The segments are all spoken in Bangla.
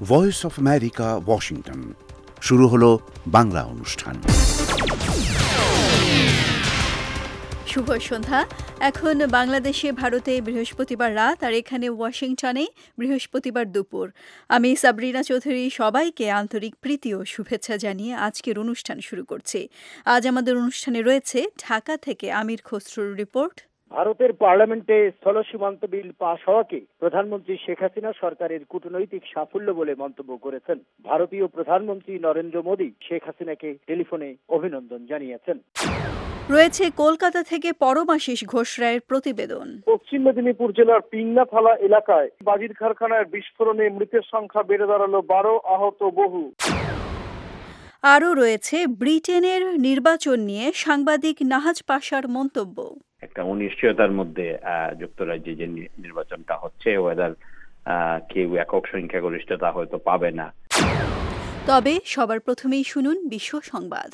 Voice of America, Washington. শুরু হলো বাংলা অনুষ্ঠান। শুভ সন্ধ্যা। এখন বাংলাদেশে ভারতে বৃহস্পতিবার রাত, আর এখানে ওয়াশিংটনে বৃহস্পতিবার দুপুর। আমি সাবরিনা চৌধুরী সবাইকে আন্তরিক প্রীতি ও শুভেচ্ছা জানিয়ে আজকের অনুষ্ঠান শুরু করছি। আজ আমাদের অনুষ্ঠানে রয়েছে ঢাকা থেকে আমির খসরুর রিপোর্ট। ভারতের পার্লামেন্টে স্থল সীমান্ত বিল পাশ হওয়াকে প্রধানমন্ত্রী শেখ হাসিনা সরকারের কূটনৈতিক সাফল্য বলে মন্তব্য করেছেন। ভারতীয় প্রধানমন্ত্রী নরেন্দ্র মোদী শেখ হাসিনাকে টেলিফোনে অভিনন্দন জানিয়েছেন। রয়েছে কলকাতা থেকে পরমাশিস ঘোষ রায়ের প্রতিবেদন। পশ্চিম মেদিনীপুর জেলার পিংনাথালা এলাকায় বাজির কারখানায় বিস্ফোরণে মৃতের সংখ্যা বেড়ে দাঁড়ালো 12, আহত বহু। আরও রয়েছে ব্রিটেনের নির্বাচন নিয়ে সাংবাদিক নাহাজ পাশার মন্তব্য। একটা অনিশ্চয়তার মধ্যে যুক্তরাজ্যে যে নির্বাচনটা হচ্ছে, ওয়েদার কেউ একক সংখ্যাগরিষ্ঠতা হয়তো পাবে না। তবে সবার প্রথমেই শুনুন বিশ্ব সংবাদ।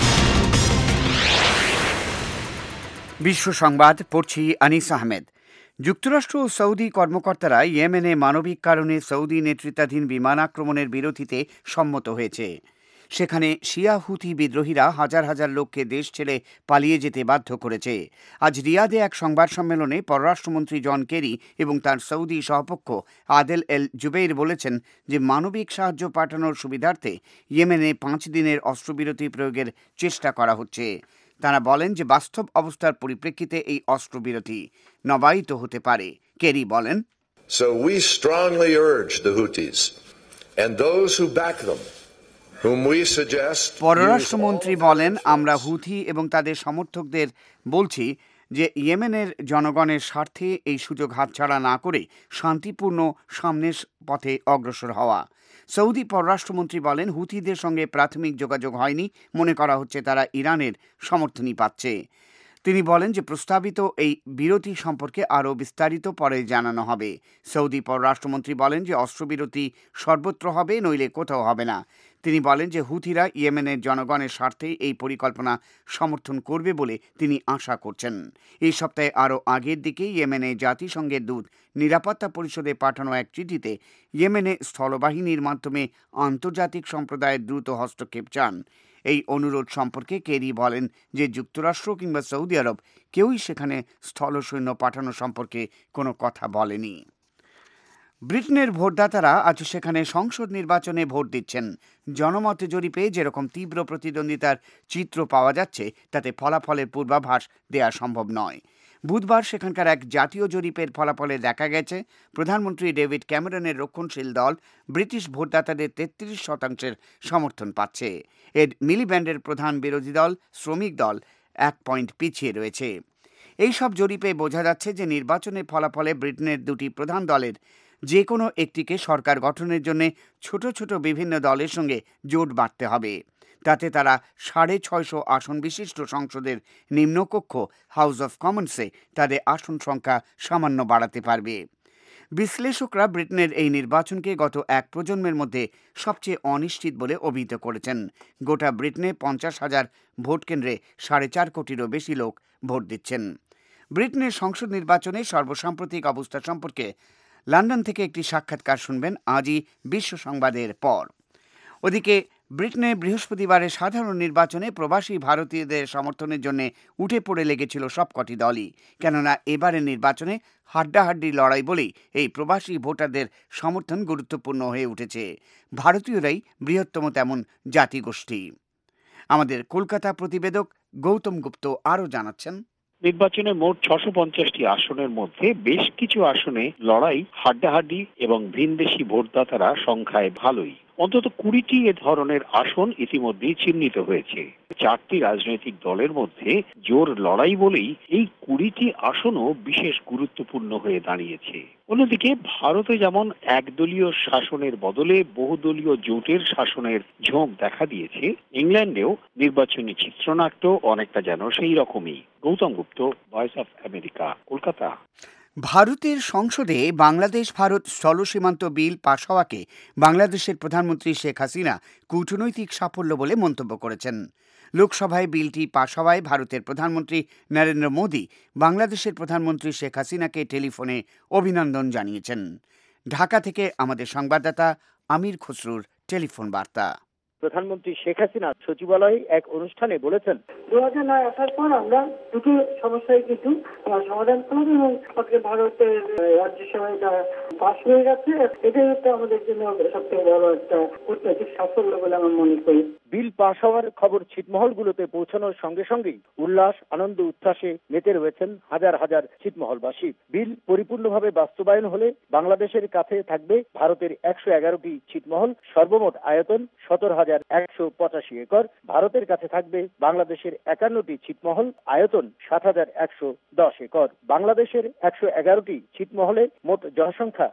বিশ্ব সংবাদ পড়ছি আনিস আহমেদ। যুক্তরাষ্ট্র ও সৌদি কর্মকর্তারা ইয়েমেনে মানবিক কারণে সৌদি নেতৃত্বাধীন বিমান আক্রমণের বিরতিতে সম্মত হয়েছে। সেখানে শিয়া হুথি বিদ্রোহীরা হাজার হাজার লোককে দেশ ছেড়ে পালিয়ে যেতে বাধ্য করেছে। আজ রিয়াদে এক সংবাদ সম্মেলনে পররাষ্ট্রমন্ত্রী জন কেরি এবং তার সৌদি সহপক্ষ আদেল এল জুবেইর বলেছেন যে মানবিক সাহায্য পাঠানোর সুবিধার্থে ইয়েমেনে 5 দিনের অস্ত্রবিরতি প্রয়োগের চেষ্টা করা হচ্ছে। তারা বলেন যে বাস্তব অবস্থার পরিপ্রেক্ষিতে এই অস্ত্রবিরতি নবায়িত হতে পারে। কেরি বলেন, So we strongly urge the Houthis and those who back them, whom we suggest. পররাষ্ট্রমন্ত্রী বলেন, আমরা হুথি এবং তাদের সমর্থকদের বলছি যে ইয়েমেনের জনগণের স্বার্থে এই সুযোগ হাতছাড়া না করে শান্তিপূর্ণ সামনের পথে অগ্রসর হওয়া। সৌদি পররাষ্ট্রমন্ত্রী বলেন, হুথিদের সঙ্গে প্রাথমিক যোগাযোগ হয়নি, মনে করা হচ্ছে তারা ইরানের সমর্থনই পাচ্ছে। তিনি বলেন যে প্রস্তাবিত এই বিরতি সম্পর্কে আরও বিস্তারিত পরে জানানো হবে। সৌদি পররাষ্ট্রমন্ত্রী বলেন যে অস্ত্রবিরতি সর্বত্র হবে, নইলে কোথাও হবে না। তিনি বলেন যে হুথিরা ইয়েমেনের জনগণের স্বার্থে এই পরিকল্পনা সমর্থন করবে বলে তিনি আশা করছেন। এই সপ্তাহে আরও আগের দিকে ইয়েমেনে জাতিসংঘের দূত নিরাপত্তা পরিষদে পাঠানো এক চিঠিতে ইয়েমেনে স্থলবাহিনীর মাধ্যমে আন্তর্জাতিক সম্প্রদায়ের দ্রুত হস্তক্ষেপ চান। এই অনুরোধ সম্পর্কে কেরি বলেন যে যুক্তরাষ্ট্র কিংবা সৌদি আরব কেউই সেখানে স্থলসৈন্য পাঠানো সম্পর্কে কোনো কথা বলেনি। ব্রিটেনের ভোটদাতারা আজ সেখানে সংসদ নির্বাচনে ভোট দিচ্ছেন। জনমত জরিপে যেরকম তীব্র প্রতিদ্বন্দ্বিতার চিত্র পাওয়া যাচ্ছে, তাতে ফলাফলের পূর্বাভাস দেওয়া সম্ভব নয়। বুধবার সেখানকার এক জাতীয় জরিপের ফলাফলে দেখা গেছে প্রধানমন্ত্রী ডেভিড ক্যামেরনের রক্ষণশীল দল ব্রিটিশ ভোটদাতাদের 33% সমর্থন পাচ্ছে। এড মিলিব্যান্ডের প্রধান বিরোধী দল শ্রমিক দল 1 পয়েন্ট পিছিয়ে রয়েছে। এই সব জরিপে বোঝা যাচ্ছে যে নির্বাচনের ফলাফলে ব্রিটেনের দুটি প্রধান দলের যে কোনো একটিকে সরকার গঠনের জন্য ছোট ছোট বিভিন্ন দলের সঙ্গে জোট বাঁধতে হবে। তাতে তারা 650 আসন বিশিষ্ট সংসদের নিম্নকক্ষ হাউস অফ কমন্সে তাদের আসন সংখ্যা সামান্য বাড়াতে পারবে। বিশ্লেষকরা ব্রিটেনের এই নির্বাচনকে গত এক প্রজন্মের মধ্যে সবচেয়ে অনিশ্চিত বলে অভিহিত করেছেন। গোটা ব্রিটেনে 50,000 ভোট কেন্দ্রে 4.5 কোটিরও বেশি লোক ভোট দিচ্ছেন। ব্রিটেনের সংসদ নির্বাচনে সর্বসাম্প্রতিক অবস্থা সম্পর্কে লন্ডন থেকে একটি সাক্ষাৎকার শুনবেন আজই বিশ্ব সংবাদের পর। ওদিকে ব্রিটেনে বৃহস্পতিবারের সাধারণ নির্বাচনে প্রবাসী ভারতীয়দের সমর্থনের জন্য উঠে পড়ে লেগেছিল সবকটি দলই। কেননা এবারের নির্বাচনে হাড্ডাহাড্ডি লড়াই বলেই এই প্রবাসী ভোটারদের সমর্থন গুরুত্বপূর্ণ হয়ে উঠেছে। ভারতীয়রাই বৃহত্তম তেমন জাতিগোষ্ঠী। আমাদের কলকাতা প্রতিবেদক গৌতম গুপ্ত আরও জানাচ্ছেন। নির্বাচনে মোট 650টি আসনের মধ্যে বেশ কিছু আসনে লড়াই হাড্ডাহাড্ডি এবং ভিনদেশি ভোটদাতারা সংখ্যায় ভালোই। অন্তত 20টি এ ধরনের আসন ইতিমধ্যেই চিহ্নিত হয়েছে। 4টি রাজনৈতিক দলের মধ্যে জোর লড়াই বলেই এই 20টি আসনও বিশেষ গুরুত্বপূর্ণ হয়ে দাঁড়িয়েছে। অন্যদিকে ভারতে যেমন একদলীয় শাসনের বদলে বহুদলীয় জোটের শাসনের ঝোঁক দেখা দিয়েছে, ইংল্যান্ডেও নির্বাচনী চিত্রনাট্য অনেকটা যেন সেই রকমই। Gautam Gupta, Voice of America, Kolkata. ভারতের সংসদে বাংলাদেশ ভারত স্থল সীমান্ত বিল পাশ হওয়াকে বাংলাদেশের প্রধানমন্ত্রী শেখ হাসিনা কূটনৈতিক সাফল্য বলে মন্তব্য করেছেন। লোকসভায় বিলটি পাশ হওয়ায় ভারতের প্রধানমন্ত্রী নরেন্দ্র মোদী বাংলাদেশের প্রধানমন্ত্রী শেখ হাসিনাকে টেলিফোনে অভিনন্দন জানিয়েছেন। ঢাকা থেকে আমাদের সংবাদদাতা আমির খসরুর টেলিফোন বার্তা। প্রধানমন্ত্রী শেখ হাসিনা সচিবালয়ে এক অনুষ্ঠানে বলেছেন, 2009 আসার পর আমরা দুটো সমস্যায় কিন্তু সমাধান করলাম এবং আজকে ভারতের রাজ্যসভায় এটা পাশ হয়ে গেছে। এটাই হচ্ছে আমাদের জন্য সবথেকে বড় একটা কূটনৈতিক সাফল্য বলে আমি মনে করি। বিল পাশ হওয়ার খবর ছিটমহলগুলোতে পৌঁছানোর সঙ্গে সঙ্গেই উল্লাস, আনন্দ, উচ্ছ্বাসে মেতে রয়েছেন হাজার হাজার ছিটমহলবাসী। বিল পরিপূর্ণভাবে বাস্তবায়ন হলে বাংলাদেশের কাছে থাকবে ভারতের 111টি ছিটমহল, সর্বমোট আয়তন 17,185 একর। ভারতের কাছে থাকবে বাংলাদেশের 51টি ছিটমহল, আয়তন 7,110 একর। বাংলাদেশের 111টি ছিটমহলে মোট জনসংখ্যা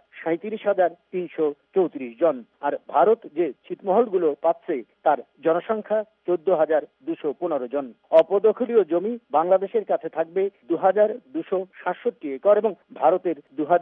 37,334 জন। আর ভারত যে ছিটমহলগুলো পাচ্ছে তার জনসংখ্যা 14,215 জন। অপদখলীয় জমি বাংলাদেশের কাছে থাকবে 2,267 একর এবং ভারতের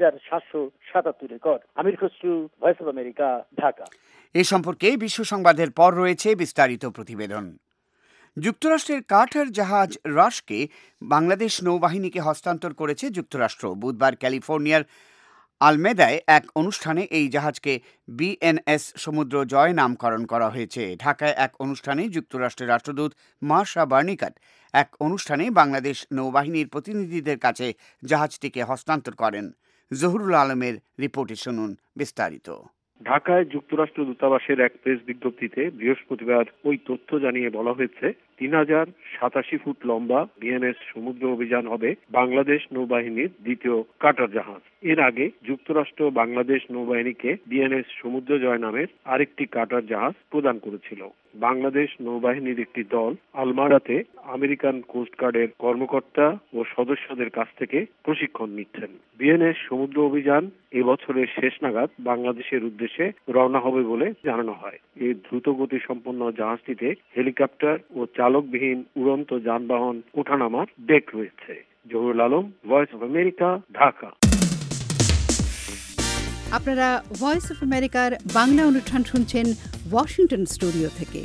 2,777 acre. Amir Khasru, Voice of America, Dhaka. এ সম্পর্কে বিশ্ব সংবাদের পর রয়েছে বিস্তারিত প্রতিবেদন। যুক্তরাষ্ট্রের কাটার জাহাজ রাশকে বাংলাদেশ নৌবাহিনীকে হস্তান্তর করেছে যুক্তরাষ্ট্র। বুধবার ক্যালিফোর্নিয়ার আলমেদায় এক অনুষ্ঠানে এই জাহাজকে বিএনএস সমুদ্র জয় নামকরণ করা হয়েছে। ঢাকায় এক অনুষ্ঠানে যুক্তরাষ্ট্রের রাষ্ট্রদূত মার্শা বার্নিকাট এক অনুষ্ঠানে বাংলাদেশ নৌবাহিনীর প্রতিনিধিদের কাছে জাহাজটিকে হস্তান্তর করেন। জহুরুল আলমের রিপোর্টে শুনুন বিস্তারিত। ঢাকায় যুক্তরাষ্ট্র দূতাবাসের এক প্রেস বিজ্ঞপ্তিতে বৃহস্পতিবার ওই তথ্য জানিয়ে বলা হয়েছে, 3,087 ফুট লম্বা বিএনএস সমুদ্র অভিযান হবে বাংলাদেশ নৌবাহিনীর দ্বিতীয় কাটার জাহাজ। এর আগে যুক্তরাষ্ট্র বাংলাদেশ নৌবাহিনীকে বিএনএস সমুদ্র জয় নামের আরেকটি কাটার জাহাজ প্রদান করেছিল। বাংলাদেশ নৌবাহিনীর একটি দল আলমারাতে আমেরিকান কোস্টগার্ডের কর্মকর্তা ও সদস্যদের কাছ থেকে প্রশিক্ষণ নিচ্ছেন। বিএনএস সমুদ্র অভিযান এবছরের শেষ নাগাদ বাংলাদেশের উদ্দেশ্যে রওনা হবে বলে জানানো হয়। এই দ্রুতগতি সম্পন্ন জাহাজটিতে হেলিকপ্টার ও চালকবিহীন উড়ন্ত যানবাহন ওঠানামার ডেক রয়েছে। Zahurul Alam, Voice of America, Dhaka. আপনারা ভয়েস অফ আমেরিকার বাংলা অনুষ্ঠান শুনছেন ওয়াশিংটন স্টুডিও থেকে।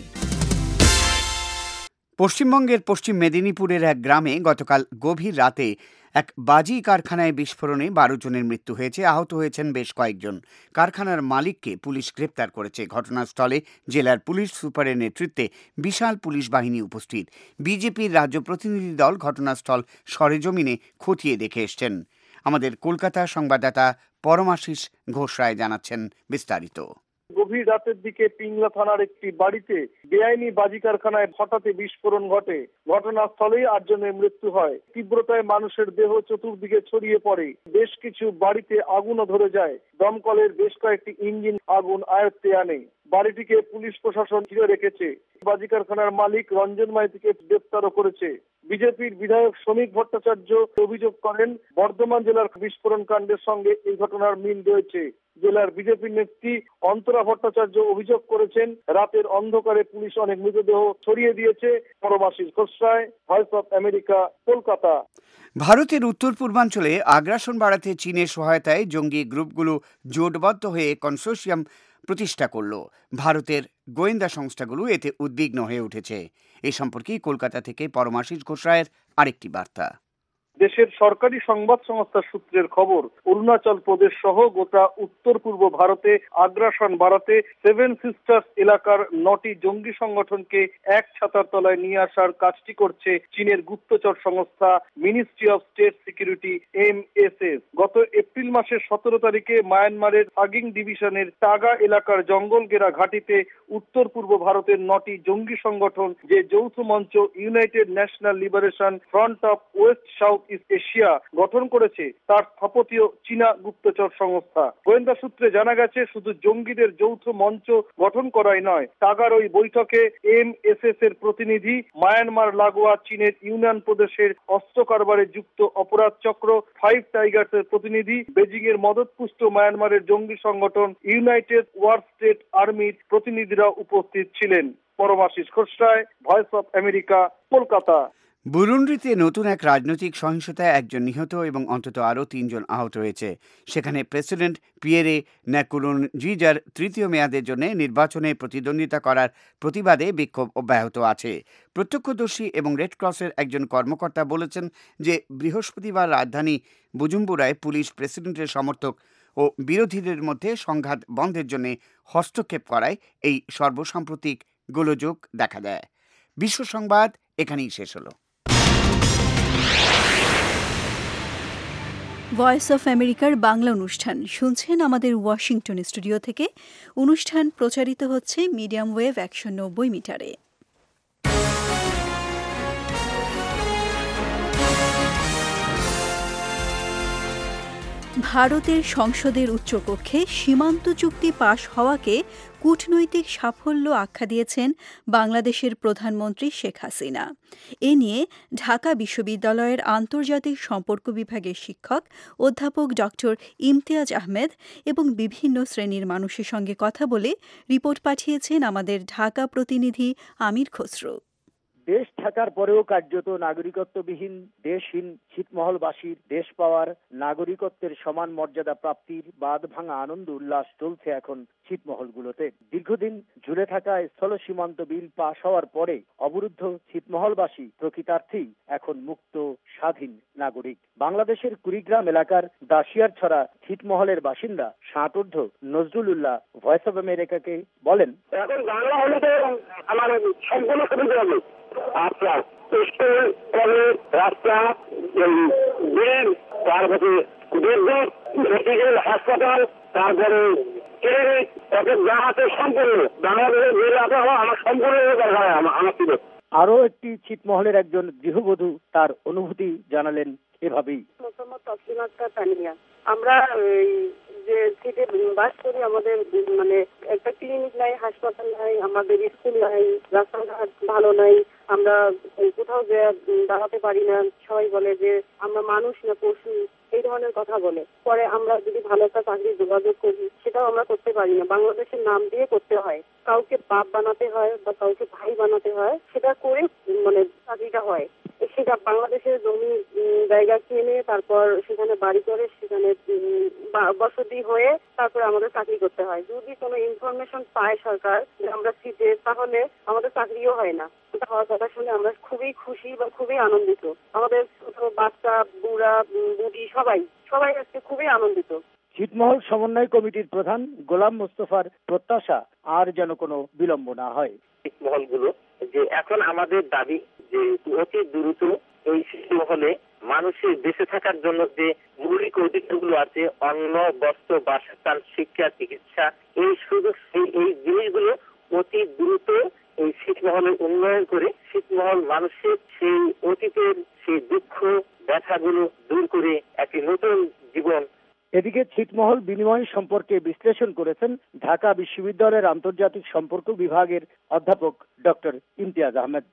পশ্চিমবঙ্গের পশ্চিম মেদিনীপুরের এক গ্রামে গতকাল গভীর রাতে এক বাজি কারখানায় বিস্ফোরণে 12 জনের মৃত্যু হয়েছে, আহত হয়েছেন বেশ কয়েকজন। কারখানার মালিককে পুলিশ গ্রেপ্তার করেছে। ঘটনাস্থলে জেলার পুলিশ সুপারের নেতৃত্বে বিশাল পুলিশ বাহিনী উপস্থিত। বিজেপির রাজ্য প্রতিনিধি দল ঘটনাস্থল সরেজমিনে খতিয়ে দেখে এসছেন। আমাদের কলকাতা সংবাদদাতা পরমাশিস ঘোষ রায় জানাচ্ছেন বিস্তারিত। গভীর রাতের দিকে পিংলা থানার একটি বাড়িতে বেআইনি বাজি কারখানায় হঠাৎ বিস্ফোরণ ঘটে। ঘটনাস্থলেই 8 জনের মৃত্যু হয়। তীব্রতায় মানুষের দেহ চতুর্দিকে ছড়িয়ে পড়ে। বেশ কিছু বাড়িতে আগুনও ধরে যায়। দমকলের বেশ কয়েকটি ইঞ্জিন আগুন আয়ত্তে আনে। বাড়িটিকে পুলিশ প্রশাসন ঘিরে রেখেছে। বাজি কারখানার মালিক রঞ্জন মাইতিকে গ্রেপ্তারও করেছে। বিজেপির বিধায়ক শ্রমিক ভট্টাচার্য অভিযোগ করেন, বর্ধমান জেলার বিস্ফোরণ কাণ্ডের সঙ্গে এই ঘটনার মিল রয়েছে। জেলার বিজেপি নেত্রী অন্তরা ভট্টাচার্য অভিযোগ করেছেন, রাতের অন্ধকারে পুলিশ অনেক মৃতদেহ ছড়িয়ে দিয়েছে। Paramashis Ghosh Roy, Voice of America, Kolkata. ভারতের উত্তর পূর্বাঞ্চলে আগ্রাসন বাড়াতে চীনের সহায়তায় জঙ্গি গ্রুপগুলো জোটবদ্ধ হয়ে কনসোর্শিয়াম প্রতিষ্ঠা করল। ভারতের গোয়েন্দা সংস্থাগুলো এতে উদ্বিগ্ন হয়ে উঠেছে। এ সম্পর্কে কলকাতা থেকে পরমাশিস ঘোষ রায়ের আরেকটি বার্তা। দেশের সরকারি সংবাদ সংস্থা সূত্রের খবর, অরুণাচল প্রদেশ সহ গোটা উত্তর পূর্ব ভারতে আগ্রাসন বাড়াতে 7 সিস্টার্স এলাকার 9টি জঙ্গি সংগঠনকে এক ছাতার তলায় নিয়ে আসার কাজটি করছে চীনের গুপ্তচর সংস্থা Ministry of State Security MSS। গত এপ্রিল মাসের 17 তারিখে মায়ানমারের সাগিং ডিভিশনের টাগা এলাকার জঙ্গল ঘেরা ঘাঁটিতে উত্তর পূর্ব ভারতের 9টি জঙ্গি সংগঠন যে যৌথ মঞ্চ United National Liberation Front of West South East Asia গঠন করেছে, তার স্থপতিও চীনা গুপ্তচর সংস্থা। গোয়েন্দা সূত্রে জানা গেছে, শুধু জঙ্গিদের যৌথ মঞ্চ গঠন করাই নয়, টাগার ওই বৈঠকে MSS এর প্রতিনিধি মায়ানমার লাগোয়া চীনের ইউনান প্রদেশের অস্ত্র কারবারে যুক্ত অপরাধ চক্র 5 টাইগার্স এর প্রতিনিধি, বেজিং এর মদতপুষ্ট মায়ানমারের জঙ্গি সংগঠন ইউনাইটেড ওয়ার স্টেট আর্মির প্রতিনিধিরা উপস্থিত ছিলেন। Paramashis Ghosh Roy, Voice of America, Kolkata. বুরুন্ডিতে নতুন এক রাজনৈতিক সহিংসতায় একজন নিহত এবং অন্তত আরও 3 জন আহত হয়েছে। সেখানে প্রেসিডেন্ট পিয়েরে ন্যাকুরুনজিজার 3য় মেয়াদের জন্য নির্বাচনে প্রতিদ্বন্দ্বিতা করার প্রতিবাদে বিক্ষোভ অব্যাহত আছে। প্রত্যক্ষদর্শী এবং রেড ক্রসের একজন কর্মকর্তা বলেছেন যে বৃহস্পতিবার রাজধানী বুজুম্বুরায় পুলিশ প্রেসিডেন্টের সমর্থক ও বিরোধীদের মধ্যে সংঘাত বন্ধের জন্য হস্তক্ষেপ করায় এই সর্বসাম্প্রতিক গোলযোগ দেখা দেয়। বিশ্ব সংবাদ এখানেই শেষ হলো। ভয়েস অফ আমেরিকার বাংলা অনুষ্ঠান শুনছেন আমাদের ওয়াশিংটন স্টুডিও থেকে। অনুষ্ঠান প্রচারিত হচ্ছে মিডিয়াম ওয়েভ 190 মিটারে। ভারতের সংসদের উচ্চকক্ষে সীমান্ত চুক্তি পাশ হওয়াকে কূটনৈতিক সাফল্য আখ্যা দিয়েছেন বাংলাদেশের প্রধানমন্ত্রী শেখ হাসিনা। এ নিয়ে ঢাকা বিশ্ববিদ্যালয়ের আন্তর্জাতিক সম্পর্ক বিভাগের শিক্ষক অধ্যাপক ড. ইমতিয়াজ আহমেদ এবং বিভিন্ন শ্রেণীর মানুষের সঙ্গে কথা বলে রিপোর্ট পাঠিয়েছেন আমাদের ঢাকা প্রতিনিধি আমির খসরু। দেশ থাকার পরেও কার্যত নাগরিকত্ববিহীন দেশহীন ছিটমহলবাসীর দেশ পাওয়ার নাগরিকত্বের সমান মর্যাদা প্রাপ্তির বাঁধ ভাঙা আনন্দ উল্লাস চলছে এখন ছিটমহলগুলোতে। দীর্ঘদিন ঝুলে থাকা স্থল সীমান্ত বিল পাশ হওয়ার পরে অবরুদ্ধ ছিটমহলবাসী প্রকৃতার্থেই এখন মুক্ত স্বাধীন নাগরিক। বাংলাদেশের কুড়িগ্রাম এলাকার দাসিয়ারছড়া ছিটমহলের বাসিন্দা ষাটঊর্ধ্ব নজরুল উল্লাহ ভয়েস অব আমেরিকাকে বলেন, এখন বাংলা হলে তো আমার সম্পূর্ণ সুবিধা হবে। আচ্ছা, স্কুল, কলেজ, রাস্তা, ব্যাংক, তারপরে বিদ্যুৎ, মেডিকেল, হাসপাতাল, তারপরে ক্লিনিক, তাদের যা আছে সম্পূর্ণ বাংলাদেশের যে আবহাওয়া আমার সম্পূর্ণ দরকার আমার ছিল। আরও একটি ছিটমহলের একজন গৃহবধূ তার অনুভূতি জানালেন এভাবেই। আমরা যে সিটে বাস করি, আমাদের মানে একটা ক্লিনিক নাই, হাসপাতাল নাই, আমাদের স্কুল নাই, রাস্তাঘাট ভালো নাই, আমরা কোথাও যে দাঁড়াতে পারি না। সবাই বলে যে আমরা মানুষ না পশু, এই ধরনের কথা বলে। পরে আমরা যদি ভালো একটা চাকরি যোগাযোগ করি সেটাও আমরা করতে পারি না। বাংলাদেশের নাম দিয়ে করতে হয়, কাউকে বাপ বানাতে হয় বা কাউকে ভাই বানাতে হয়, সেটা করে মানে চাকরিটা হয়। সেটা বাংলাদেশের জমি জায়গা কিনে তারপর সেখানে বাড়ি করে সেখানে বসতি হয়ে তারপরে আমাদের চাকরি করতে হয়। যদি কোনো ইনফরমেশন পায় সরকার যে আমরা সিটে, তাহলে আমাদের চাকরিও হয় না। এটা হওয়ার কথা শুনে আমরা খুবই খুশি বা খুবই আনন্দিত। আমাদের ছোট বাচ্চা, বুড়া, বুড়ি সবাই আজকে খুবই আনন্দিত। ছিটমহল সমন্বয় কমিটির প্রধান গোলাম মোস্তফার প্রত্যাশা আর যেন কোনো বিলম্ব না হয়। ছিটমহলগুলো যে এখন আমাদের দাবি যে অতি দ্রুত এই ছিটমহলে মানুষের বেঁচে থাকার জন্য যে মৌলিক অধিকারগুলো আছে, অন্ন, বস্ত্র, বাসস্থান, শিক্ষা, চিকিৎসা, এই জিনিসগুলো অতি দ্রুত এই ছিটমহলের উন্নয়ন করে ছিটমহল মানুষের সেই অতীতের সেই দুঃখ ব্যথাগুলো দূর করে একটি নতুন জীবন। এদিকে ছিটমহল বিনিময় সম্পর্কে বিশ্লেষণ করেছেন ঢাকা বিশ্ববিদ্যালয়ের আন্তর্জাতিক সম্পর্ক বিভাগের অধ্যাপক ড. ইমতিয়াজ আহমেদ।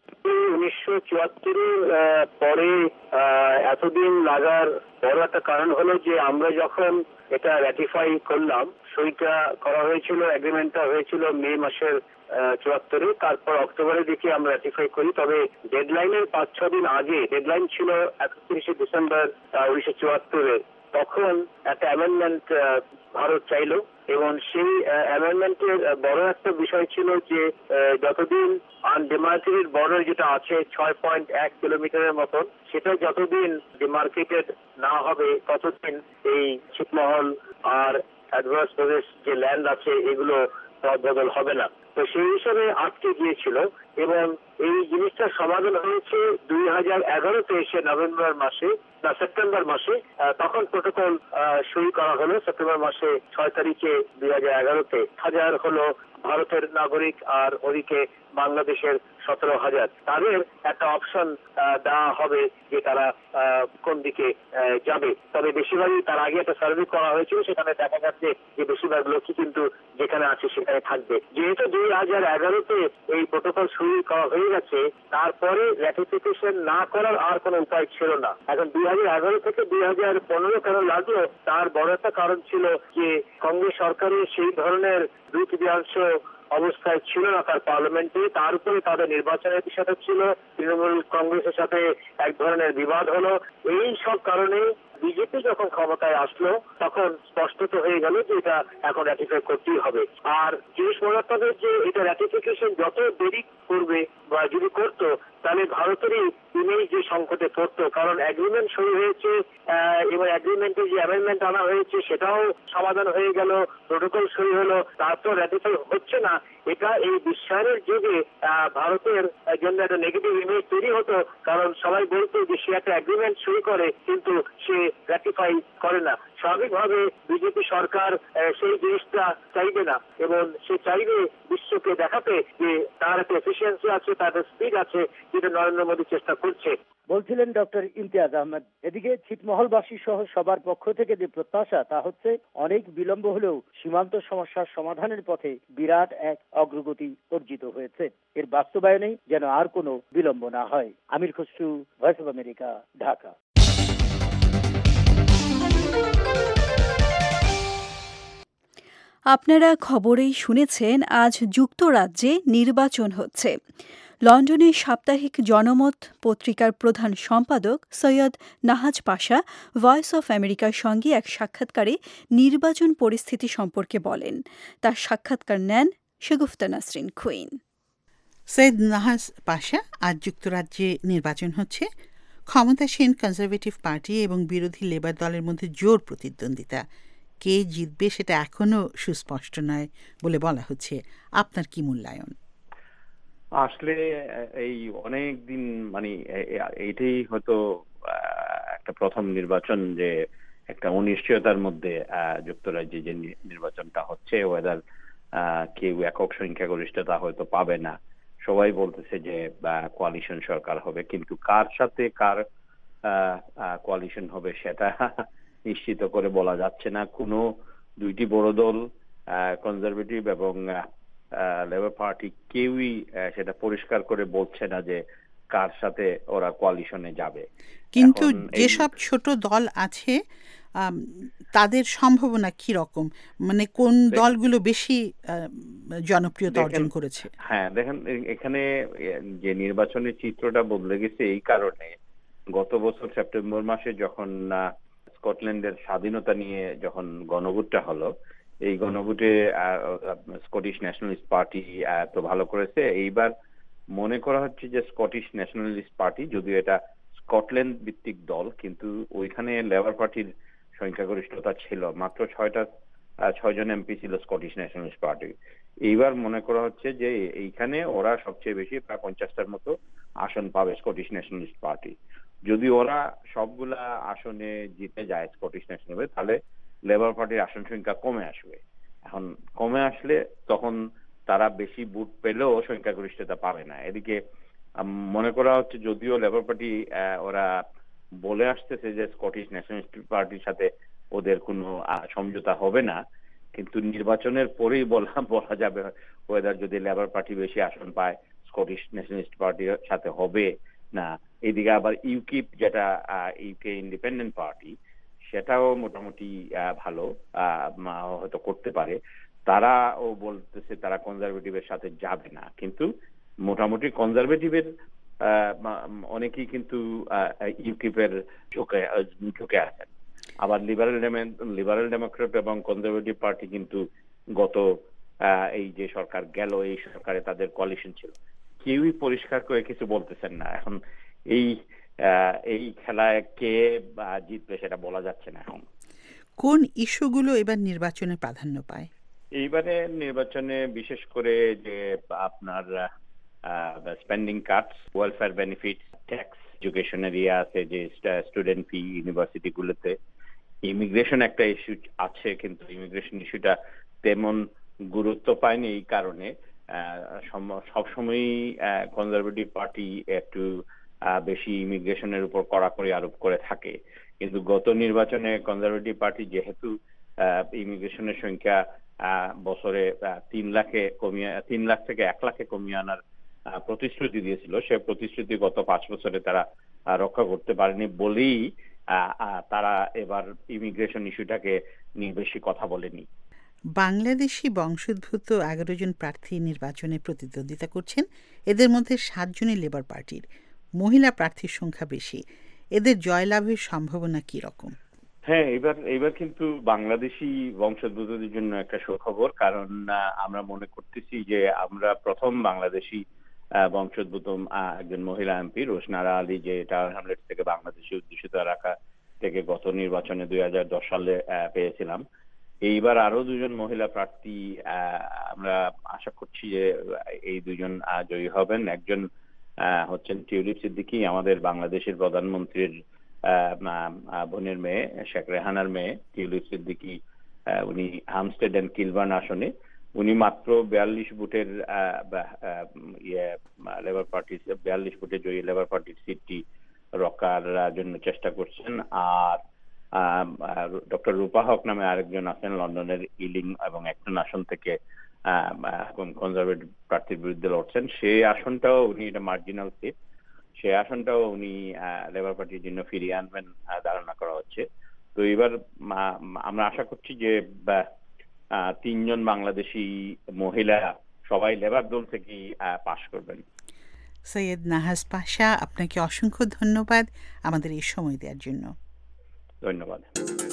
1974 পরে এতদিন লাগার বড় একটা কারণ হলো যে আমরা যখন এটা র্যাটিফাই করলাম, সইটা করা হয়েছিল, এগ্রিমেন্টটা হয়েছিল মে মাসের 74, তারপর অক্টোবরের দিকে আমরা র্যাটিফাই করি। তবে ডেডলাইনের 5-6 দিন আগে, ডেডলাইন ছিল 31 ডিসেম্বর 1974, তখন একটা অ্যামেন্ডমেন্ট ভারত চাইল এবং সেই অ্যামেন্ডমেন্টের বড় একটা বিষয় ছিল যে যতদিন আনডিমার্কেটেড বর্ডার যেটা আছে 6.1 কিলোমিটারের মতন, সেটা যতদিন ডিমার্কেটেড না হবে ততদিন এই ছিটমহল আর অ্যাডভার্স প্রদেশ যে ল্যান্ড আছে এগুলো বদল হবে না। তো সেই হিসাবে আটকে গিয়েছিল এবং এই জিনিসটার সমাধান হয়েছে 2011-তে এসে সেপ্টেম্বর মাসে তখন প্রটোকল সই করা হলো। সেপ্টেম্বর মাসে 6 তারিখে 2011-তে 1000 হলো ভারতের নাগরিক আর ওদিকে বাংলাদেশের 17,000। তাদের একটা অপশন দেওয়া হবে যে তারা কোন দিকে যাবে। তবে বেশিরভাগই তার আগে একটা সার্ভে করা হয়েছিল, সেখানে দেখা যাচ্ছে যে বেশিরভাগ লোকই কিন্তু যেখানে আছে সেখানে থাকবে। যেহেতু 2011-তে এই প্রটোকল সই করা হয়ে গেছে, তারপরে র্যাটিফিকেশন না করার আর কোনো উপায় ছিল না। এখন 2011 থেকে 2015 কেন লাগলো, তার বড় একটা কারণ ছিল যে কংগ্রেস সরকারের সেই ধরনের 2/3 অবস্থায় ছিল না তার পার্লামেন্টে। তার উপরে তাদের নির্বাচনের বিষয়টা ছিল, তৃণমূল কংগ্রেসের সাথে এক ধরনের বিবাদ হলো। এই সব কারণে বিজেপি যখন ক্ষমতায় আসলো তখন স্পষ্টত হয়ে গেল যে এটা এখন র্যাটিফাই করতেই হবে। আর জিনিস মনে রাখতে হবে যে এটা র্যাটিফিকেশন যত দেরি করবে বা যদি করতো তাহলে ভারতেরই ইমেজ যে সংকটে পড়তো। কারণ এগ্রিমেন্ট সই হয়েছে, এবার এগ্রিমেন্টে যে অ্যামেন্ডমেন্ট আনা হয়েছে সেটাও সমাধান হয়ে গেল, প্রোটোকল সই হলো, তারপর র্যাটিফাই হচ্ছে না। এটা এই বিশ্বায়নের যুগে ভারতের জন্য একটা নেগেটিভ ইমেজ তৈরি হতো, কারণ সবাই বলতো যে সে একটা এগ্রিমেন্ট সই করে কিন্তু সে র্যাটিফাই করে না। স্বাভাবিকভাবে বিজেপি সরকার সেই জিনিসটা চাইবে না, এবং সে চাইবে বিশ্বকে দেখাতে যে তার একটা এফিসিয়েন্সি আছে, তার স্পিড আছে, যেটা নরেন্দ্র মোদী চেষ্টা করছে। বলছিলেন ডক্টর ইমতিয়াজ আহমেদ। এদিকে ছিটমহলবাসী সহ সবার পক্ষ থেকে যে প্রত্যাশা তা হচ্ছে অনেক বিলম্ব হলেও সীমান্ত সমস্যার সমাধানের পথে বিরাট এক অগ্রগতি অর্জিত হয়েছে। এর বাস্তবায়নে যেন আর কোনো বিলম্ব না হয়। Amir Khasru, Voice of America, Dhaka. আপনারা খবরেই শুনেছেন আজ যুক্তরাজ্যে নির্বাচন হচ্ছে। লন্ডনে সাপ্তাহিক জনমত পত্রিকার প্রধান সম্পাদক সৈয়দ নাহাজ পাশা ভয়েস অফ আমেরিকার সঙ্গে এক সাক্ষাৎকারে নির্বাচন পরিস্থিতি সম্পর্কে বলেন। তার সাক্ষাৎকার নেন শাগুফতা নাসরিন কুইন। সৈয়দ নাহাজ পাশা, আজ যুক্তরাজ্যে নির্বাচন হচ্ছে। ক্ষমতাসীন কনজারভেটিভ পার্টি এবং বিরোধী লেবার দলের মধ্যে জোর প্রতিদ্বন্দ্বিতা। কে জিতবে সেটা এখনও সুস্পষ্ট নয় বলে বলা হচ্ছে। আপনার কি মূল্যায়ন? আসলে এই অনেক দিন এইটাই হয়তো একটা প্রথম নির্বাচন যে একটা অনিশ্চয়তার মধ্যে যুক্তরাজ্যে যে নির্বাচনটা হচ্ছে, ওয়েদার কেউ একক সংখ্যাগরিষ্ঠতা হয়তো পাবে না। সবাই বলতেছে যে কোয়ালিশন সরকার হবে, কিন্তু কার সাথে কার কোয়ালিশন হবে সেটা নিশ্চিত করে বলা যাচ্ছে না। কোনো দুইটি বড় দল, কনজারভেটিভ এবং লেবার পার্টি, কেউই সেটা পরিষ্কার করে বলছে না যে কার সাথে ওরা কোয়ালিশনে যাবে। কিন্তু যেসব ছোট দল আছে তাদের সম্ভাবনা কি রকম, মানে কোন দলগুলো বেশি জনপ্রিয়তা অর্জন করেছে? হ্যাঁ, দেখেন এখানে যে নির্বাচনের চিত্রটা বদলে গেছে এই কারণে, গত বছর সেপ্টেম্বর মাসে যখন স্কটল্যান্ডের স্বাধীনতা নিয়ে যখন গণভোটটা হলো, এই গণভোটে স্কটিশ ন্যাশনালিস্ট পার্টি তো ভালো করেছে। এইবার মনে করা হচ্ছে যে স্কটিশ ন্যাশনালিস্ট পার্টি, যদিও এটা স্কটল্যান্ড ভিত্তিক দল, কিন্তু ওইখানে লেবার পার্টির সংখ্যাগরিষ্ঠতা ছিল, মাত্র 6 জন এমপি ছিল স্কটিশ ন্যাশনালিস্ট পার্টি। এইবার মনে করা হচ্ছে যে এইখানে ওরা সবচেয়ে বেশি, প্রায় 50টার মতো আসন পাবে স্কটিশ ন্যাশনালিস্ট পার্টি। যদি ওরা সবগুলা আসনে জিতে যায় স্কটিশ ন্যাশনাল, তাহলে লেবার পার্টির আসন সংখ্যা কমে আসবে। এখন কমে আসলে তখন তারা বেশি ভোট পেলেও সংখ্যাগরিষ্ঠতা পাবে না। এদিকে মনে করা হচ্ছে, যদিও লেবার পার্টি ওরা বলে আসতেছে যে স্কটিশ ন্যাশনালিস্ট পার্টির সাথে ওদের কোনো সমঝোতা হবে না, কিন্তু নির্বাচনের পরেই বলা যাবে ওদের যদি লেবার পার্টি বেশি আসন পায় স্কটিশ ন্যাশনালিস্ট পার্টির সাথে হবে না। এদিকে আবার ইউকিপ, যেটা ইউকে ইন্ডিপেন্ডেন্ট পার্টি, সেটাও মোটামুটি ভালো হয়তো করতে পারে। তারাও বলতেছে তারা কনজারভেটিভের সাথে যাবে না, কিন্তু মোটামুটি কনজারভেটিভের অনেকেই কিন্তু ইউকিপের ঝুঁকে আছেন। আবার লিবারেল ডেমোক্রেট এবং কনজারভেটিভ পার্টি কিন্তু গত এই যে সরকার গেল, এই সরকারে তাদের কোয়ালিশন ছিল, কেউই পরিষ্কার করে কিছু বলতেছেন না। এখন এই খেলায় কে জিতবে সেটা বলা যাচ্ছে না। এখন কোন ইস্যুগুলো এবার নির্বাচনে প্রাধান্য পায়? এইবারে নির্বাচনে বিশেষ করে যে আপনার spending cuts, welfare benefit, tax, এডুকেশনের আছে যে স্টুডেন্ট ফি ইউনিভার্সিটি গুলোতে, ইমিগ্রেশন একটা ইস্যু আছে, কিন্তু ইমিগ্রেশন ইস্যুটা তেমন গুরুত্ব পায়নি। এই কারণে সবসময়ই কনজারভেটিভ পার্টি একটু বেশি ইমিগ্রেশনের উপর কড়াকড়ি আরোপ করে থাকে, কিন্তু গত নির্বাচনে কনজারভেটিভ পার্টি যেহেতু ইমিগ্রেশনের সংখ্যা বছরে 3 লাখ থেকে 1 লাখে কমিয়ে আনার প্রতিশ্রুতি দিয়েছিল, সে প্রতিশ্রুতি গত 5 বছরে তারা রক্ষা করতে পারেনি বলেই তারা এবার ইমিগ্রেশন ইস্যুটাকে নিয়ে বেশি কথা বলেনি। বাংলাদেশি বংশোদ্ভূত 11 জন প্রার্থী নির্বাচনে প্রতিদ্বন্দ্বিতা করছেন। এদের মধ্যে 7 জনই লেবার পার্টির। মহিলা প্রার্থীর সংখ্যা বেশি। এদের জয়লাভের সম্ভাবনা কি রকম? হ্যাঁ, এবার কিন্তু বাংলাদেশি বংশোদ্ভূতদের জন্য একটা সুখবর, কারণ আমরা মনে করতেছি যে আমরা প্রথম বাংলাদেশি বংশোদ্ভূত একজন মহিলা এমপি রোশনারা আলী, যে টাওয়ার হ্যামলেটস থেকে বাংলাদেশে উদ্দেশিত এলাকা থেকে গত নির্বাচনে 2010 সালে পেয়েছিলাম। এইবার আরো দুজন মহিলা প্রার্থী আমরা আশা করছি যে এই দুজন জয়ী হবেন। একজন হচ্ছেন টিউলিপ সিদ্দিকী, আমাদের বাংলাদেশের প্রধানমন্ত্রীর বোনের মেয়ে, শেখ রেহানার মেয়ে টিউলিপ সিদ্দিকী। উনি হামস্টেড এন্ড কিলবার্ন আসনে উনি মাত্র 42 ভোটের লেবার পার্টি 42 ভোটে জয়ী লেবার পার্টির সিটটি রক্ষার জন্য চেষ্টা করছেন। আর ডক্টর রূপা হক নামে আরেকজন আছেন লন্ডনের ইলিং এবং একজন আসন থেকে কনজারভেটিভ প্রার্থীর বিরুদ্ধে লড়ছেন। সেই আসনটাও উনি, এটা মার্জিনাল সিট, সেই আসনটাও উনি লেবার পার্টির জন্য ফিরিয়ে আনবেন ধারণা করা হচ্ছে। তো এবার আমরা আশা করছি যে 3 জন বাংলাদেশি মহিলা সবাই লেবার দল থেকেই পাশ করবেন। সৈয়দ নাহাস পাশা, আপনাকে অসংখ্য ধন্যবাদ আমাদের এই সময় দেওয়ার জন্য। ধন্যবাদ।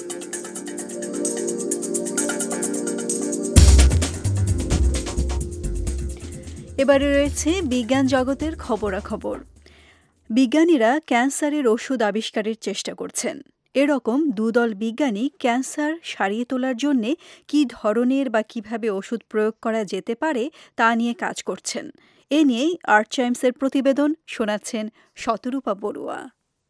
এবারে রয়েছে বিজ্ঞান জগতের খবরাখবর। বিজ্ঞানীরা ক্যান্সারের ওষুধ আবিষ্কারের চেষ্টা করছেন। এরকম দুদল বিজ্ঞানী ক্যান্সার সারিয়ে তোলার জন্য কী ধরনের বা কিভাবে ওষুধ প্রয়োগ করা যেতে পারে তা নিয়ে কাজ করছেন। এ নিয়েই আর্ট টাইমসের প্রতিবেদন শোনাচ্ছেন শতরূপা বড়ুয়া।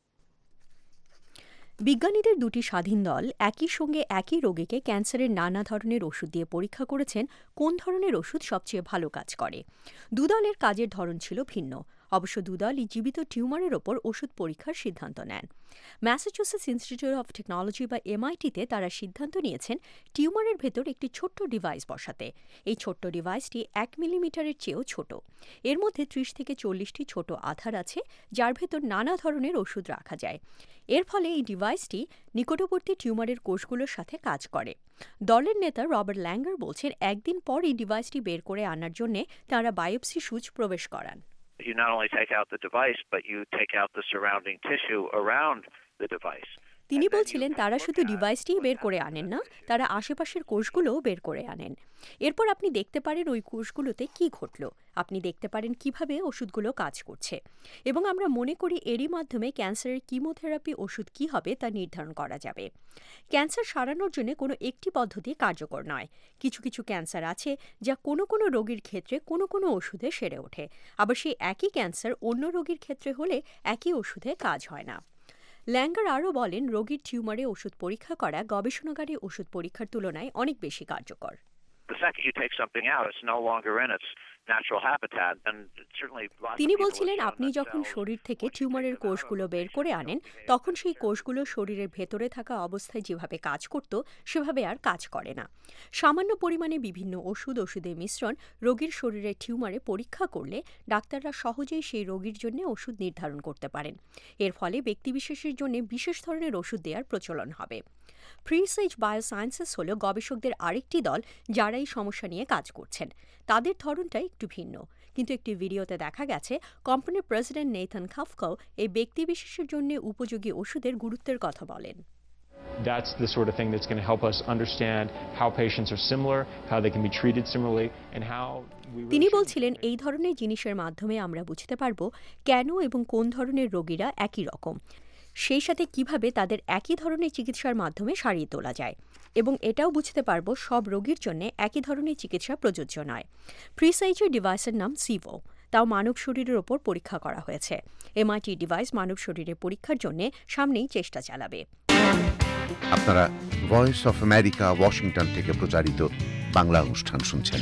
বিজ্ঞানীদের দুটি স্বাধীন দল একই সঙ্গে একই রোগীকে ক্যান্সারের নানা ধরনের ওষুধ দিয়ে পরীক্ষা করেছেন কোন ধরনের ওষুধ সবচেয়ে ভালো কাজ করে। দুদলের কাজের ধরন ছিল ভিন্ন। অবশ্য দুদলই জীবিত টিউমারের ওপর ওষুধ পরীক্ষার সিদ্ধান্ত নেন। ম্যাসাচুসেটস ইনস্টিটিউট অফ টেকনোলজি বা MIT-তে তারা সিদ্ধান্ত নিয়েছেন টিউমারের ভেতর একটি ছোট্ট ডিভাইস বসাতে। এই ছোট্ট ডিভাইসটি 1 মিলিমিটারের চেয়েও ছোট। এর মধ্যে 30 থেকে 40টি ছোট আধার আছে, যার ভেতর নানা ধরনের ওষুধ রাখা যায়। এর ফলে এই ডিভাইসটি নিকটবর্তী টিউমারের কোষগুলোর সাথে কাজ করে। দলের নেতা রবার্ট ল্যাঙ্গার বলছেন, একদিন পর এই ডিভাইসটি বের করে আনার জন্য তাঁরা বায়োপসি সুচ প্রবেশ করান। You not only take out the device, but you take out the surrounding tissue around the device. তিনি বলছিলেন, তারা শুধু ডিভাইসটিই বের করে আনেন না, তারা আশেপাশের কোষগুলোও বের করে আনেন। এরপর আপনি দেখতে পারেন ওই কোষগুলোতে কি ঘটল, আপনি দেখতে পারেন কিভাবে ওষুধগুলো কাজ করছে, এবং আমরা মনে করি এরই মাধ্যমে ক্যান্সারের কিমোথেরাপি ওষুধ কি হবে তা নির্ধারণ করা যাবে। ক্যান্সার সারানোর জন্য কোনো একটি পদ্ধতি কার্যকর নয়। কিছু কিছু ক্যান্সার আছে যা কোনো কোনো রোগীর ক্ষেত্রে কোনো কোনো ওষুধে সেরে ওঠে, আবার সেই একই ক্যান্সার অন্য রোগীর ক্ষেত্রে হলে একই ওষুধে কাজ হয় না। ল্যাঙ্গার আরও বলেন, রোগীর টিউমারে ওষুধ পরীক্ষা করা গবেষণাগারে ওষুধ পরীক্ষার তুলনায় অনেক বেশি কার্যকর। তিনি বলছিলেন, আপনি যখন শরীর থেকে টিউমারের কোষগুলো বের করে আনেন, তখন সেই কোষগুলো শরীরের ভেতরে থাকা অবস্থায় যেভাবে কাজ করত সেভাবে আর কাজ করে না। সামান্য পরিমাণে বিভিন্ন ওষুধের মিশ্রণ রোগীর শরীরের টিউমারে পরীক্ষা করলে ডাক্তাররা সহজেই সেই রোগীর জন্য ওষুধ নির্ধারণ করতে পারেন। এর ফলে ব্যক্তিবিশেষের জন্য বিশেষ ধরনের ওষুধ দেওয়ার প্রচলন হবে। প্রিসাইজ বায়োসায়েন্সেস হল গবেষকদের আরেকটি দল যারা এই সমস্যা নিয়ে কাজ করছেন। তাদের ধরনটা একটু ভিন্ন, কিন্তু একটি ভিডিওতে দেখা গেছে কোম্পানির প্রেসিডেন্ট নেথান খাফকাও এই ব্যক্তিবিশেষের জন্য উপযোগী ওষুধের গুরুত্বের কথা বলেন। That's the sort of thing that's going to help us understand how patients are similar, how they can be treated similarly, and how তিনি বলছিলেন, এই ধরনের জিনিসের মাধ্যমে আমরা বুঝতে পারব কেন এবং কোন ধরনের রোগীরা একই রকম, সেই সাথে কিভাবে তাদের একই ধরনের চিকিৎসার মাধ্যমে সারিয়ে তোলা যায়, এবং এটাও বুঝতে পারব সব রোগীর জন্য একই ধরনের চিকিৎসা প্রযোজ্য নয়। প্রিসাইজের ডিভাইসের নাম সিভো, তাও মানব শরীরের ওপর পরীক্ষা করা হয়েছে। MIT ডিভাইস মানব শরীরে পরীক্ষার জন্য সামনেই চেষ্টা চালাবে। আপনারা ভয়েস অফ আমেরিকা ওয়াশিংটন থেকে প্রচারিত বাংলা অনুষ্ঠান শুনছেন।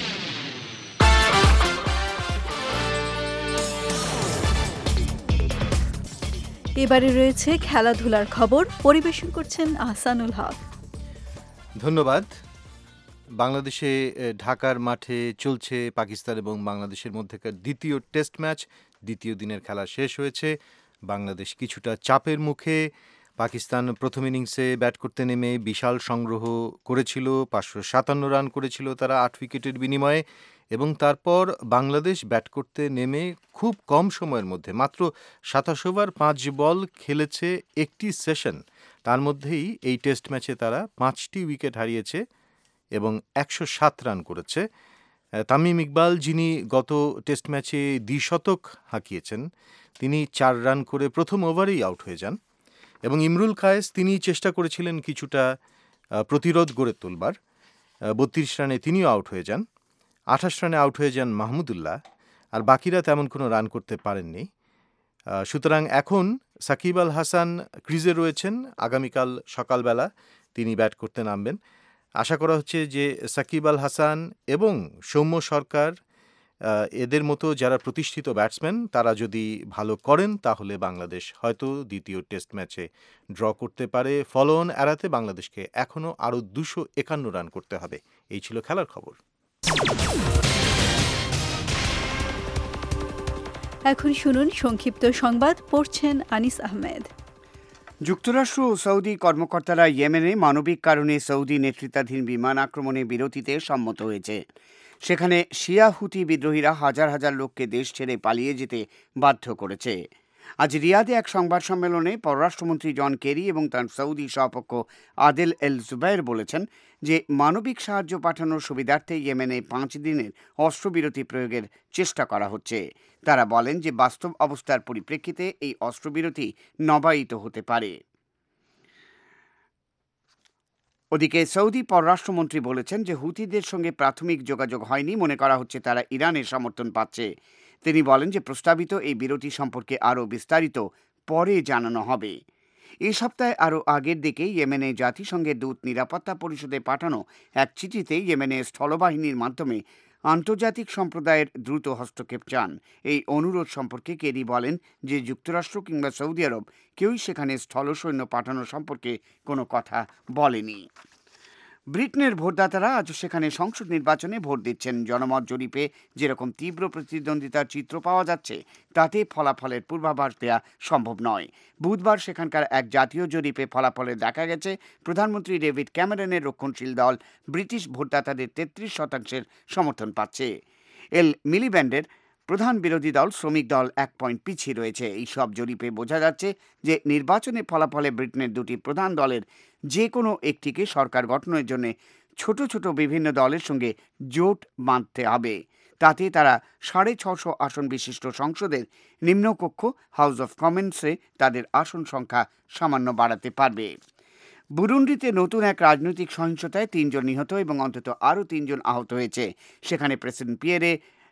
এবারে রয়েছে খেলাধুলার খবর, পরিবেশন করছেন আহসানুল হক। ধন্যবাদ। বাংলাদেশে ঢাকার মাঠে চলছে পাকিস্তান এবং বাংলাদেশের মধ্যেকার দ্বিতীয় টেস্ট ম্যাচ। দ্বিতীয় দিনের খেলা শেষ হয়েছে। বাংলাদেশ কিছুটা চাপের মুখে। পাকিস্তান প্রথম ইনিংসে ব্যাট করতে নেমে বিশাল সংগ্রহ করেছিল, 557 রান করেছিল তারা 8 উইকেটের বিনিময়ে, এবং তারপর বাংলাদেশ ব্যাট করতে নেমে খুব কম সময়ের মধ্যে মাত্র 27 ওভার 5 বল খেলেছে একটি সেশন, তার মধ্যেই এই টেস্ট ম্যাচে তারা 5টি উইকেট হারিয়েছে এবং 107 রান করেছে। তামিম ইকবাল, যিনি গত টেস্ট ম্যাচে দ্বিশতক হাঁকিয়েছেন, তিনি 4 রান করে প্রথম ওভারেই আউট হয়ে যান। এবং ইমরুল কায়েস, তিনি চেষ্টা করেছিলেন কিছুটা প্রতিরোধ গড়ে তুলবার, 32 রানে তিনিও আউট হয়ে যান। 28 রানে আউট হয়ে যান মাহমুদুল্লাহ, আর বাকিরা তেমন কোনো রান করতে পারেননি। সুতরাং এখন সাকিব আল হাসান ক্রিজে রয়েছেন, আগামীকাল সকালবেলা তিনি ব্যাট করতে নামবেন। আশা করা হচ্ছে যে সাকিব আল হাসান এবং সৌম্য সরকার, এদের মতো যারা প্রতিষ্ঠিত ব্যাটসম্যান, তারা যদি ভালো করেন তাহলে বাংলাদেশ হয়তো দ্বিতীয় টেস্ট ম্যাচে ড্র করতে পারে। ফলোঅন এড়াতে বাংলাদেশকে এখনও আরও 251 রান করতে হবে। এই ছিল খেলার খবর। এখন শুনুন সংক্ষিপ্ত সংবাদ, পড়ছেন আনিস আহমেদ। যুক্তরাষ্ট্র ও সৌদি কর্মকর্তারা ইয়েমেনে মানবিক কারণে সৌদি নেতৃত্বাধীন বিমান আক্রমণে বিরতিতে সম্মত হয়েছে। সেখানে শিয়া হুতি বিদ্রোহীরা হাজার হাজার লোককে দেশ ছেড়ে পালিয়ে যেতে বাধ্য করেছে। আজ রিয়াদে এক সংবাদ সম্মেলনে পররাষ্ট্রমন্ত্রী জন কেরি এবং তার সৌদি সহপক্ষ আদেল এল জুবায়ের বলেছেন যে মানবিক সাহায্য পাঠানোর সুবিধার্থে ইয়েমেনে 5 দিনের অস্ত্রবিরতি প্রয়োগের চেষ্টা করা হচ্ছে। তারা বলেন যে বাস্তব অবস্থার পরিপ্রেক্ষিতে এই অস্ত্রবিরতি নবায়িত হতে পারে। ওদিকে সৌদি পররাষ্ট্রমন্ত্রী বলেছেন যে হুতিদের সঙ্গে প্রাথমিক যোগাযোগ হয়নি, মনে করা হচ্ছে তারা ইরানের সমর্থন পাচ্ছে। তিনি বলেন যে প্রস্তাবিত এই বিরতি সম্পর্কে আরও বিস্তারিত পরে জানানো হবে। এই সপ্তাহে আরও আগের দিকে ইয়েমেনে জাতিসংঘের দূত নিরাপত্তা পরিষদে পাঠানো এক চিঠিতে ইয়েমেনে স্থলবাহিনীর মাধ্যমে আন্তর্জাতিক সম্প্রদায়ের দ্রুত হস্তক্ষেপ চান। এই অনুরোধ সম্পর্কে কেরি বলেন যে যুক্তরাষ্ট্র কিংবা সৌদি আরব কেউই সেখানে স্থলসৈন্য পাঠানো সম্পর্কে কোনো কথা বলেনি। ব্রিটেনের ভোটদাতারা আজ সেখানে সংসদ নির্বাচনে ভোট দিচ্ছেন। জনমত জরিপে যেরকম তীব্র প্রতিদ্বন্দ্বিতার চিত্র পাওয়া যাচ্ছে, তাতে ফলাফলের পূর্বাভাস দেওয়া সম্ভব নয়। বুধবার সেখানকার এক জাতীয় জরিপে ফলাফলে দেখা গেছে প্রধানমন্ত্রী ডেভিড ক্যামেরনের রক্ষণশীল দল ব্রিটিশ ভোটদাতাদের 33% সমর্থন পাচ্ছে। এল মিলিব্যান্ডের প্রধান বিরোধী দল শ্রমিক দল 1 পয়েন্ট পিছিয়ে রয়েছে। এই সব জরিপে বোঝা যাচ্ছে যে নির্বাচনের ফলাফলে ব্রিটেনের দুটি প্রধান দলের যে কোনো একটিকে সরকার গঠনের জন্য ছোট ছোট বিভিন্ন দলের সঙ্গে জোট বাঁধতে হবে। তাতে তারা 650 আসন বিশিষ্ট সংসদের নিম্নকক্ষ হাউস অফ কমন্সে তাদের আসন সংখ্যা সামান্য বাড়াতে পারবে। বুরুন্ডিতে নতুন এক রাজনৈতিক সহিংসতায় 3 জন নিহত এবং অন্তত আরও 3 জন আহত হয়েছে। সেখানে প্রেসিডেন্ট পিয়েরে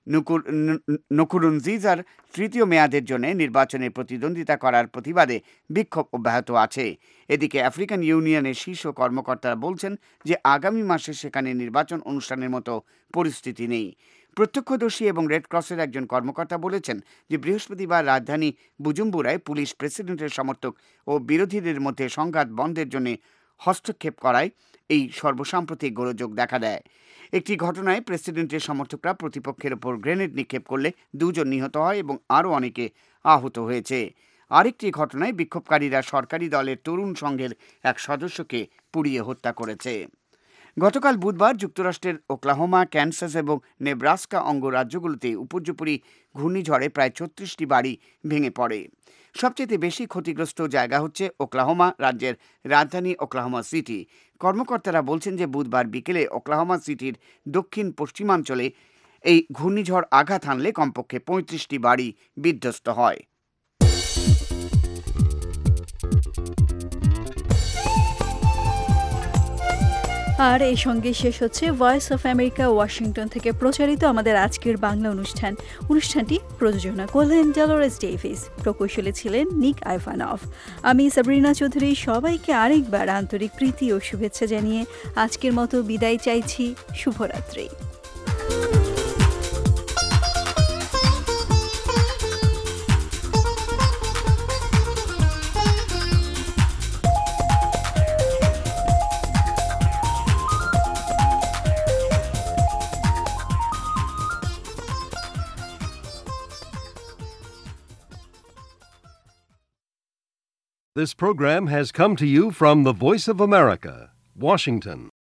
নকুরুনজিজার তৃতীয় মেয়াদের জন্য নির্বাচনে প্রতিদ্বন্দ্বিতা করার প্রতিবাদে বিক্ষোভ অব্যাহত আছে। এদিকে আফ্রিকান ইউনিয়নের শীর্ষ কর্মকর্তারা বলছেন যে আগামী মাসে সেখানে নির্বাচন অনুষ্ঠানের মতো পরিস্থিতি নেই। প্রত্যক্ষদর্শী এবং রেড ক্রসের একজন কর্মকর্তা বলেছেন যে বৃহস্পতিবার রাজধানী বুজুম্বুরায় পুলিশ প্রেসিডেন্টের সমর্থক ও বিরোধীদের মধ্যে সংঘাত বন্ধের জন্য হস্তক্ষেপ করায় এই সর্বসাম্প্রতিক গোলযোগ দেখা দেয়। একটি ঘটনায় প্রেসিডেন্টের সমর্থকরা প্রতিপক্ষের ওপর গ্রেনেড নিক্ষেপ করলে 2 জন নিহত হয় এবং আরও অনেকে আহত হয়েছে। আরেকটি ঘটনায় বিক্ষোভকারীরা সরকারি দলের তরুণ সংঘের এক সদস্যকে পুড়িয়ে হত্যা করেছে। গতকাল বুধবার যুক্তরাষ্ট্রের ওকলাহোমা, ক্যানসাস এবং নেব্রাস্কা অঙ্গরাজ্যগুলোতে উপর্যুপরি ঘূর্ণিঝড়ে প্রায় 36টি বাড়ি ভেঙে পড়ে। সবচেয়ে বেশি ক্ষতিগ্রস্ত জায়গা হচ্ছে ওকলাহোমা রাজ্যের রাজধানী ওকলাহোমা সিটি। কর্মকর্তারা বলছেন যে বুধবার বিকেলে ওকলাহোমা সিটির দক্ষিণ পশ্চিমাঞ্চলে এই ঘূর্ণিঝড় আঘাত হানলে কমপক্ষে 35টি বাড়ি বিধ্বস্ত হয়। আর এই সঙ্গে শেষ হচ্ছে ভয়েস অফ আমেরিকা ওয়াশিংটন থেকে প্রচারিত আমাদের আজকের বাংলা অনুষ্ঠানটি প্রযোজনা করলেন ডলোরেস ডেভিস, প্রকৌশলী ছিলেন নিক আইভানভ। আমি সাবরিনা চৌধুরী সবাইকে আরেকবার আন্তরিক প্রীতি ও শুভেচ্ছা জানিয়ে আজকের মতো বিদায় চাইছি। শুভরাত্রি। This program has come to you from the Voice of America, Washington.